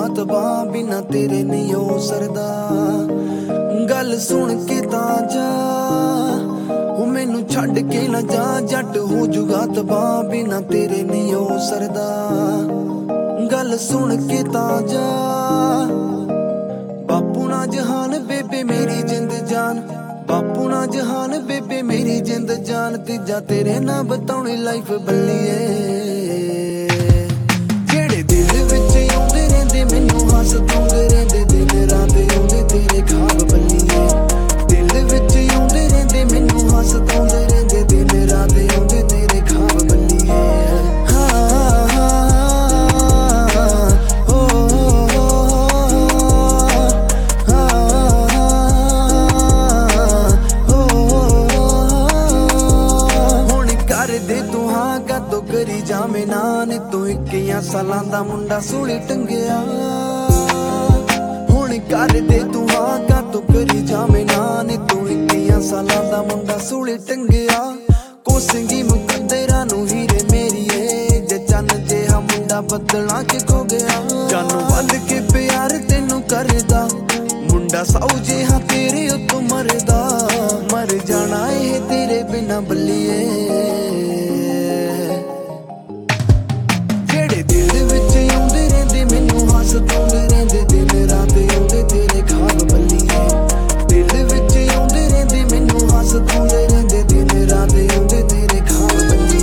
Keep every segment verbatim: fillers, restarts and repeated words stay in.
ਤਬਾ ਬਿਨਾ ਤੇਰੇ ਨਹੀਂ ਹੋ ਸਰਦਾ। ਗੱਲ ਸੁਣ ਕੇ ਤਾਂ ਜਾ ਉਹ ਮੈਨੂੰ ਛੱਡ ਕੇ ਨਾ ਜਾ, ਜੱਟ ਹੋ ਜੂਗਾ ਤਬਾ ਬਿਨਾ ਤੇਰੇ ਨਹੀਂ ਹੋ ਸਰਦਾ। ਗੱਲ ਸੁਣ ਕੇ ਤਾਂ ਜਾ ਬਾਪੂ ਨਾ ਜਹਾਨ ਬੇਬੇ ਮੇਰੀ ਜਿੰਦ ਜਾਨ, ਬਾਪੂ ਨਾ ਜਹਾਨ ਬੇਬੇ ਮੇਰੀ ਜਿੰਦ ਜਾਨ। ਤੀਜਾ ਤੇਰੇ ਨਾ ਬਤਾਉਣੀ ਲਾਈਫ ਬੱਲੀਏ, ਜਿਹੜੇ ਦਿਲ ਵਿੱਚ ਆਉਂਦੇ ਰਹਿੰਦੇ ਮੈਨੂੰ ਹੱਸਦੇ ਰਹਿੰਦੇ ਦਿਨ ਰਾਤ ਆਉਂਦੇ ਤੇਰੇ ਖਾਬ ਬੱਲੀਏ। ਦਿਲ ਵਿੱਚ ਆਉਂਦੇ ਰਹਿੰਦੇ ਮੈਨੂੰ ਹੱਸਦੇ ਰਹਿੰਦੇ ਦਿਨ ਰਾਤ ਆਉਂਦੇ ਤੇਰੇ ਖਾਬ ਬੱਲੀਏ। ਕਰਦੇ ਤੂੰ ਹਾਂ ਕਾਤੋਂ ਕਰੀ ਜਾਵੇਂ ਨਾ ਨੀ ਤੂੰ ਇੱਕੀਆਂ ਸਾਲਾਂ ਦਾ ਮੁੰਡਾ ਸੂਲੀ ਟੰਗਿਆ। ਹੁਣ ਕਰਦੇ ਤੂੰ ਹਾਂ ਕਾਤੋਂ ਕਰੀ ਜਾਵੇਂ ਨਾ ਨੀ ਤੂੰ ਇੱਕੀਆਂ ਸਾਲਾਂ ਦਾ ਮੁੰਡਾ ਸੂਲੀ ਟੰਗਿਆ। ਕੋਸੰਗੀ ਮੁਕੱਦਰਾਂ ਨੂੰ ਹੀਰੇ ਮੇਰੀਏ, ਜੇ ਚੰਨ ਜਿਹਾ ਮੁੰਡਾ ਬੱਦਲਾਂ ਚ ਖੋ ਗਿਆ। ਜਾਨੋਂ ਵੱਧ ਕੇ ਪਿਆਰ ਤੈਨੂੰ ਕਰਦਾ ਮੁੰਡਾ ਸਾਊ ਜਿਹਾ ਤੇਰੇ ਉੱਤੋਂ ਮਰਦਾ। ਮਰ ਜਾਣਾ ਇਹ ਤੇਰੇ ਬਿਨਾ ਬੱਲੀਏ, ਜਿਹੜੇ ਦਿਲ ਵਿੱਚ ਆਉਂਦੇ ਰਹਿੰਦੇ ਮੈਨੂੰ ਹੱਸਦੇ ਰਹਿੰਦੇ ਦਿਨ ਰਾਤ ਆਉਂਦੇ ਤੇਰੇ ਖਾਬ ਬੱਲੀਏ। ਦਿਲ ਵਿੱਚ ਆਉਂਦੇ ਰਹਿੰਦੇ ਮੈਨੂੰ ਹੱਸਦੇ ਰਹਿੰਦੇ ਦਿਨ ਰਾਤ ਆਉਂਦੇ ਤੇਰੇ ਖਾਬ ਬੱਲੀਏ।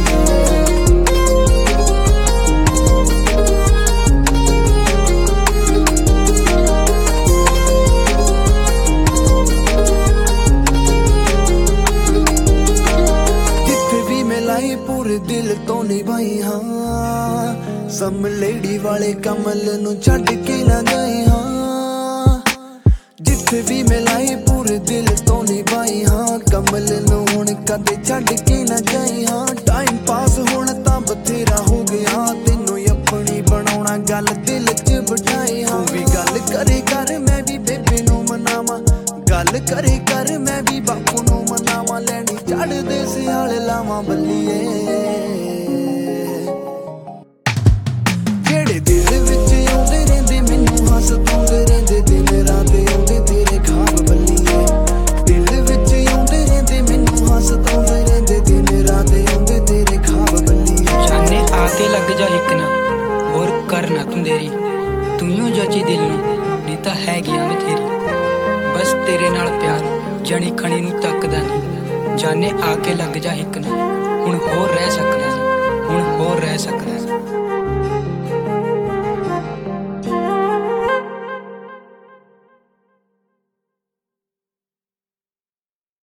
ਪੂਰੇ ਦਿਲ ਤੋਂ ਨਿਭਾਈ ਹਾਂ, ਸਮਲੇੜੀ ਵਾਲੇ ਕਮਲ ਨੂੰ ਛੱਡ ਕੇ ਨਾ ਜਾਈ ਹਾਂ। ਜਿੱਥੇ ਵੀ ਮਿਲਾਈ ਪੂਰੇ ਦਿਲ ਤੋਂ ਨਿਭਾਈ ਹਾਂ, ਕਮਲ ਨੂੰ ਹੁਣ ਕਦੇ ਛੱਡ ਕੇ ਨਾ ਜਾਈ ਹਾਂ। ਟਾਈਮ ਪਾਸ ਹੁਣ ਤਾਂ ਬਥੇਰਾ ਹੋ ਗਿਆ, ਤੈਨੂੰ ਆਪਣੀ ਬਣਾਉਣਾ ਗੱਲ ਦਿਲ ਚ ਬਿਠਾਈ ਹਾਂ। ਵੀ ਗੱਲ ਕਰੇ ਕਰ ਮੈਂ ਵੀ ਬੇਬੇ ਨੂੰ ਮਨਾਵਾਂ, ਗੱਲ ਕਰੇ ਕਰ ਮੈਂ ਵੀ ਬਾਪੂ ਨੂੰ ਮਨਾਵਾਂ। ਲੈਣੀ ਚੜ੍ਹਦੇ ਸਿਆਲ ਲਾਵਾਂ ਬੱਲੀਏ, ਜਿਹੜੇ ਦਿਲ ਵਿੱਚ ਆਉਂਦੇ ਰਹਿੰਦੇ ਮੈਨੂੰ ਹੱਸਦੇ ਰਹਿੰਦੇ ਦਿਨ ਰਾਤ ਆਉਂਦੇ ਤੇਰੇ ਖਾਬ ਬੱਲੀਏ। ਦਿਲ ਵਿੱਚ ਆਉਂਦੇ ਰਹਿੰਦੇ ਮੈਨੂੰ ਹੱਸਦੇ ਰਹਿੰਦੇ ਦਿਨ ਰਾਤ ਆਉਂਦੇ ਤੇਰੇ ਖਾਬ ਬੱਲੀਏ। ਜਾਨੇ ਆ ਕੇ ਲੱਗ ਜਾ ਇੱਕ ਨਾ ਹੋਰ ਕਰਨਾ ਤੂੰ ਦੇਰੀ, ਤੂੰ ਹੀ ਜੱਜੀ ਦਿਲ ਨੂੰ ਨਹੀਂ ਤਾਂ ਹੈਗੀ ਆ ਮੈਂ ਤੇਰੀ। ਬਸ ਤੇਰੇ ਨਾਲ ਪਿਆਰ ਜਣੀ ਖਣੀ ਨੂੰ ਤੱਕਦਾ ਨਹੀਂ, ਜਾਨੇ ਆ ਕੇ ਲੱਗ ਜਾ ਇੱਕ ਨਾ ਹੁਣ ਹੋਰ ਰਹਿ ਸਕਦਾ।